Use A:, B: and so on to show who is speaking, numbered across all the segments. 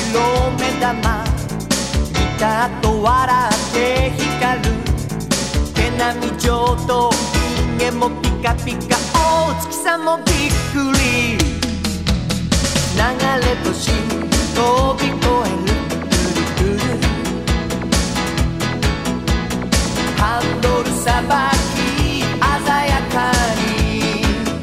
A: 白目玉見た後笑って光る毛並み上等人間もピカピカお月さんもびっくり流れ星飛び越えるルルルルハンドルさばき鮮やかに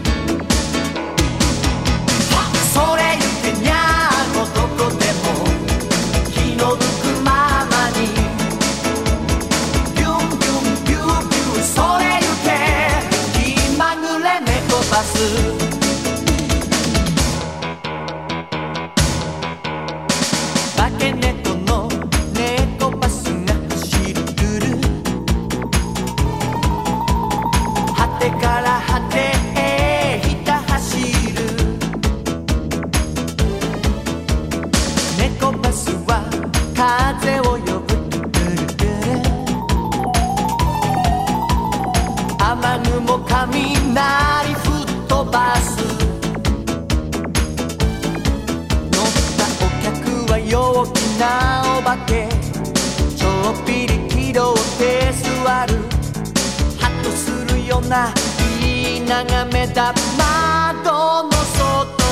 A: それゆけにゃーどこでも気の向くままにビュンビュンビュービューそれゆけ気まぐれ猫バス化け猫の猫バスが走る果てから果てへひた走る猫バスは風を呼ぶ雨雲雷吹っ飛ばす陽気なお化けちょっぴり気取って座るハッとするようないい眺めだ窓の外